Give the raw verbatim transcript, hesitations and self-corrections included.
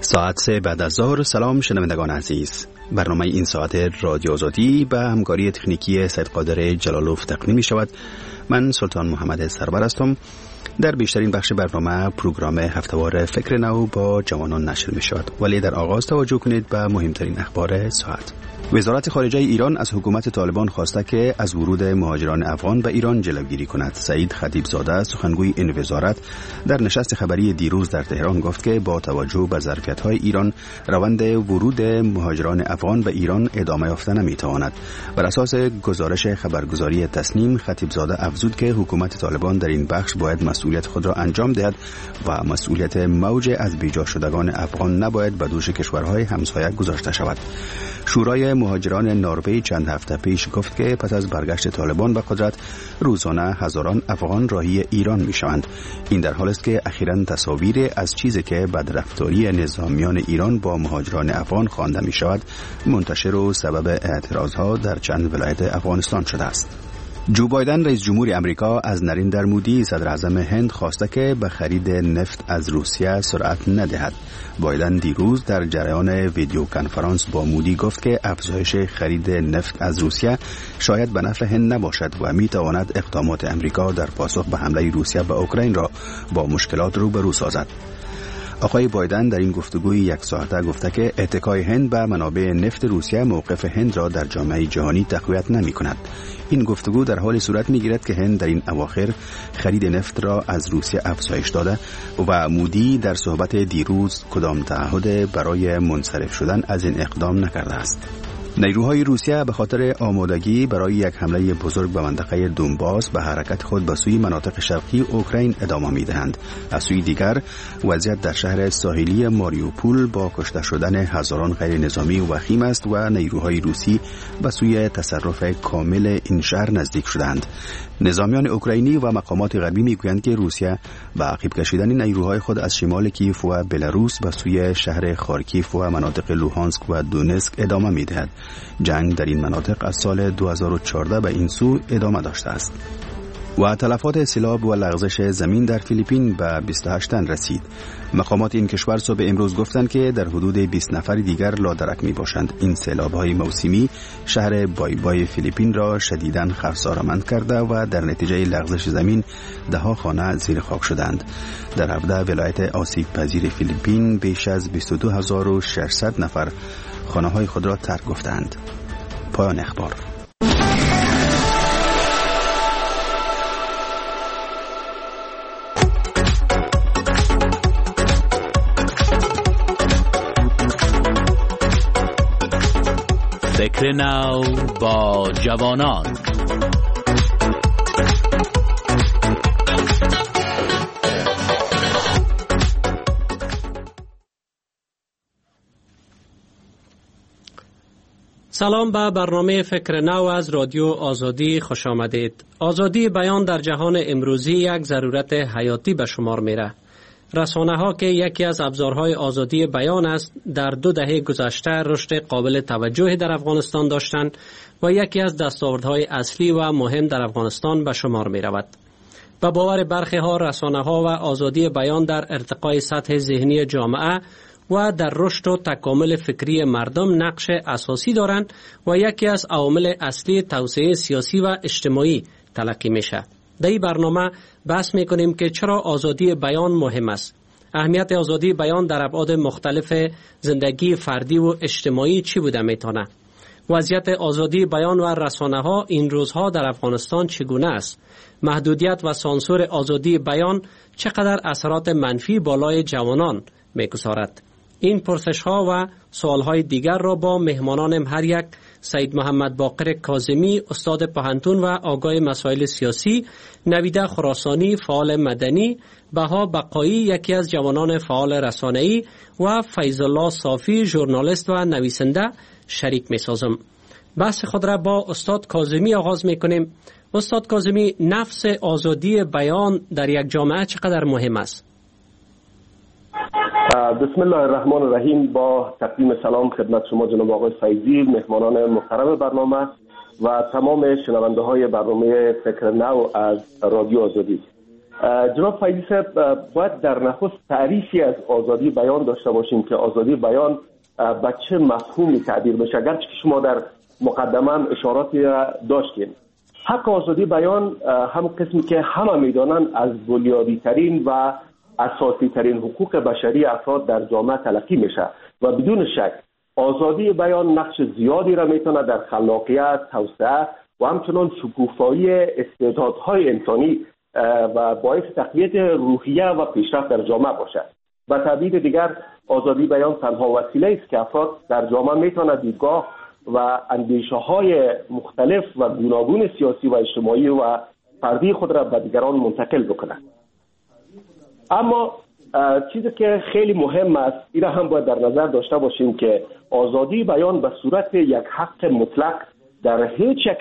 ساعت سه بعد از ظهر. سلام شنوندگان عزیز. برنامه این ساعت رادیو آزادی به همکاری تکنیکی سید قادر جلالوف تقدیم می شود. من سلطان محمد سرور هستم. در بیشترین بخش برنامه پروگرام هفته‌وار فکر نو با جوانان نشر می شود، ولی در آغاز توجه کنید به مهمترین اخبار ساعت. وزارت خارجه ایران از حکومت طالبان خواسته که از ورود مهاجران افغان به ایران جلوگیری کند. سعید خطیبزاده سخنگوی این وزارت در نشست خبری دیروز در تهران گفت که با توجه به ظرفیت‌های ایران روند ورود مهاجران افغان به ایران ادامه یافته نمی‌تواند. بر اساس گزارش خبرگزاری تسنیم، خطیبزاده افزود که حکومت طالبان در این بخش باید مسئولیت خود را انجام دهد و مسئولیت موج از بیجا شدگان افغان نباید به دوش کشورهای همسایه گذاشته شود. شورای مهاجران نروژ چند هفته پیش گفت که پس از برگشت طالبان به قدرت روزانه هزاران افغان راهی ایران می شوند. این در حالی است که اخیراً تصاویر از چیزی که بدرفتاری نظامیان ایران با مهاجران افغان خوانده می شود منتشر و سبب اعتراضها در چند ولایت افغانستان شده است. جو بایدن رئیس جمهور امریکا از نریندر مودی صدر اعظم هند خواسته که به خرید نفت از روسیه سرعت ندهد. بایدن دیروز در جریان ویدیو کنفرانس با مودی گفت که افزایش خرید نفت از روسیه شاید به نفع هند نباشد و می تواند اقدامات امریکا در پاسخ به حمله روسیه به اوکراین را با مشکلات روبرو سازد. آقای بایدن در این گفتگوی یک ساعته گفته که اتکای هند به منابع نفت روسیه موقف هند را در جامعه جهانی تقویت نمی کند. این گفتگو در حال صورت می گیرد که هند در این اواخر خرید نفت را از روسیه افزایش داده و مودی در صحبت دیروز کدام تعهد برای منصرف شدن از این اقدام نکرده است. نیروهای روسیه به خاطر آمادگی برای یک حمله بزرگ به منطقه دونباس به حرکت خود به سوی مناطق شرقی اوکراین ادامه می‌دهند. از سوی دیگر وضعیت در شهر ساحلی ماریوپول با کشته شدن هزاران غیر نظامی وخیم است و نیروهای روسی به سوی تصرف کامل این شهر نزدیک شدند. نظامیان اوکراینی و مقامات غربی میگویند که روسیه به عقب کشیدن نیروهای خود از شمال کیف و بلاروس به سوی شهر خارکیف و مناطق لوهانسک و دونسک ادامه می‌دهد. جنگ در این مناطق از سال دو هزار و چهارده به این سو ادامه داشته است. و تلفات سیلاب و لغزش زمین در فیلیپین به بیست و هشت تن رسید. مقامات این کشور صبح امروز گفتند که در حدود بیست نفر دیگر لادرک می باشند. این سیلاب‌های موسمی شهر بای بای فیلیپین را شدیداً خرسارمند کرده و در نتیجه لغزش زمین ده ها خانه زیر خاک شدند. در هفده ولایت آسیب پذیر فیلیپین بیش از بیست و دو هزار و ششصد نفر خانه های خود را ترک گفتند. پایان اخبار. فکر نو با جوانان. سلام به برنامه فکر نو از رادیو آزادی خوش آمدید. آزادی بیان در جهان امروزی یک ضرورت حیاتی به شمار میره. رسانه ها که یکی از ابزارهای آزادی بیان است، در دو دهه گذشته رشد قابل توجهی در افغانستان داشتند و یکی از دستاوردهای اصلی و مهم در افغانستان به شمار می رود. به باور برخی ها رسانه ها و آزادی بیان در ارتقای سطح ذهنی جامعه و در رشد و تکامل فکری مردم نقش اساسی دارند و یکی از عوامل اصلی توسعه سیاسی و اجتماعی تلقی میشه. در این برنامه بحث میکنیم که چرا آزادی بیان مهم است. اهمیت آزادی بیان در ابعاد مختلف زندگی فردی و اجتماعی چی بوده میتونه؟ وضعیت آزادی بیان و رسانه ها این روزها در افغانستان چگونه است؟ محدودیت و سانسور آزادی بیان چقدر اثرات منفی بالای جوانان میگذارد؟ این پرسش ها و سوال های دیگر را با مهمانانم هر یک، سید محمد باقر کاظمی استاد پوهنتون و آگاه مسائل سیاسی، نویده خراسانی فعال مدنی، بها بقایی یکی از جوانان فعال رسانه‌ای و فیض الله صافی ژورنالیست و نویسنده شریک می‌سازم. بحث خود را با استاد کاظمی آغاز می‌کنیم. استاد کاظمی، نفس آزادی بیان در یک جامعه چقدر مهم است؟ بسم الله الرحمن الرحیم. با تقدیم سلام خدمت شما جناب آقای فیضی، مهمانان محترم برنامه و تمام شنونده های برنامه فکر نو از رادیو آزادی. جناب فیضی صاحب، باید در نخست تعریفی از آزادی بیان داشته باشیم که آزادی بیان به چه مفهومی تعبیر بشه. اگرچه که شما در مقدمه هم اشاراتی داشتیم، حق آزادی بیان هم قسمی که همه میدانند از بنیادی ترین و اساسی ترین حقوق بشری افراد در جامعه تلقی میشه و بدون شک آزادی بیان نقش زیادی را میتونه در خلاقیت، توسعه و همچنان شکوفایی استعدادهای انسانی و باعث تقویت روحیه و پیشرفت در جامعه باشد. به تعبیر دیگر آزادی بیان تنها وسیله است که افراد در جامعه میتونه دیدگاه و اندیشه های مختلف و گوناگون سیاسی و اجتماعی و فردی خود را به دیگران منتقل بکنند. اما چیزی که خیلی مهم است، این را هم باید در نظر داشته باشیم که آزادی بیان به صورت یک حق مطلق در هیچ یک